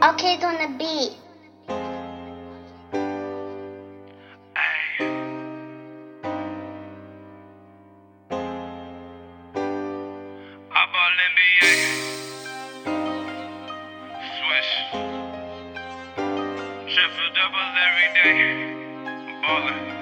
Arcade on the beat. I ball NBA. Swish. Triple double every day. Ballin'.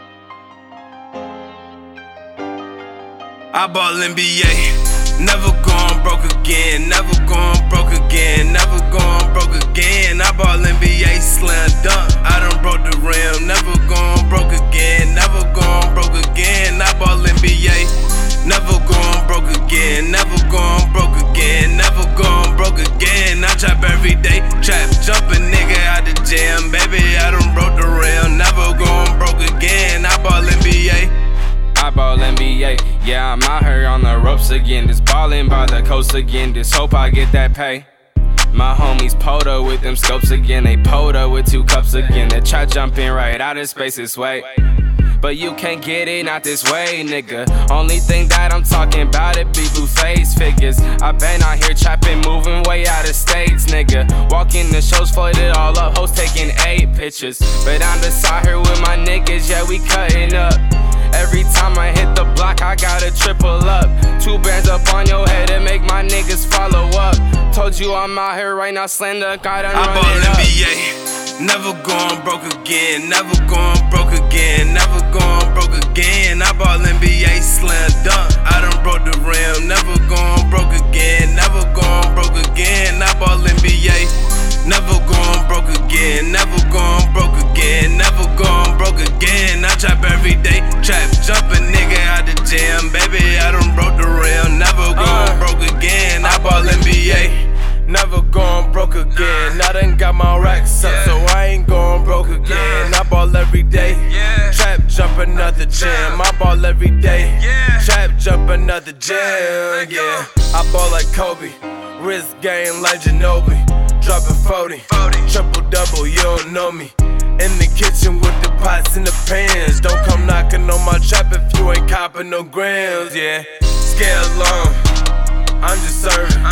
I ball NBA. Never gone broke again. Never gone broke again. Never gone broke again. I ball NBA slam dunk. I done broke the rim. Never gone broke again. Never gone broke again. I ball NBA. Never gone broke again. Never gone broke again. Never gone broke again. I trap every day. Trap jumping nigga out the gym. Baby, I done broke the rim. Never gone broke again. I ball NBA. I ball NBA, yeah, I'm out here on the ropes again. Just ballin' by the coast again. Just hope I get that pay. My homies Poto with them scopes again. They Poto with 2 cups again. They try jumping right out of space this way, but you can't get it out this way, nigga. Only thing that I'm talking about it be blue face figures. I been out here trapping, moving way out of states, nigga. Walking the shows, flooded all up, hoes taking 8 pictures. But I'm just out here with my niggas, yeah, we cutting up. Every time I hit the block, I gotta triple up. 2 bands up on your head and make my niggas follow up. Told you I'm out here right now, slender, gotta run it up. I ball NBA, never gone broke again. Never gone broke again. Never gone broke again. I ball NBA slam dunk. I done broke the rim. Never gone broke again. Never gone broke again. I ball NBA. Never gone broke again. Never gone broke again. Never gone broke again. I trap every day. Trap jumping nigga out the gym. Baby, I done broke the rim. Never gone broke again. I ball NBA. Never gone broke again. I done got my racks up, so I ain't going broke again. I ball every day. Trap jumping out the gym. I ball every day. Trap jumping out the gym. Yeah, I ball like Kobe. Wrist game like Ginobili. Dropping 40. Triple double, you don't know me. In the kitchen with the pots and the pans. Don't come knocking on my trap if you ain't copping no grams. Yeah, scale long. I'm just serving.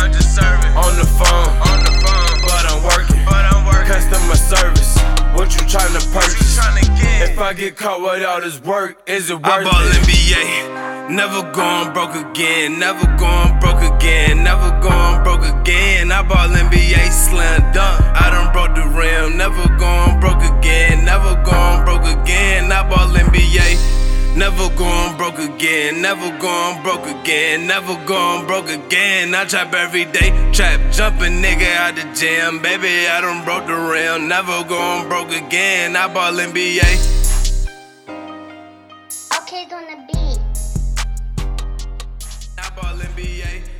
On the phone. But I'm working. Customer service. What you tryna purchase? If I get caught with all this work, is it worth it? I ball NBA. Never gone broke again. Never gone broke again. Never gone broke again. I ball NBA slam dunk. I done broke the rim. Never gone broke again. Never gone broke again. I ball NBA. Never gone broke again, never gone broke again, never gone broke again. I trap every day, trap jumping nigga out the gym. Baby, I done broke the rim, never gone broke again. I ball NBA. Arcade on the beat. I ball NBA.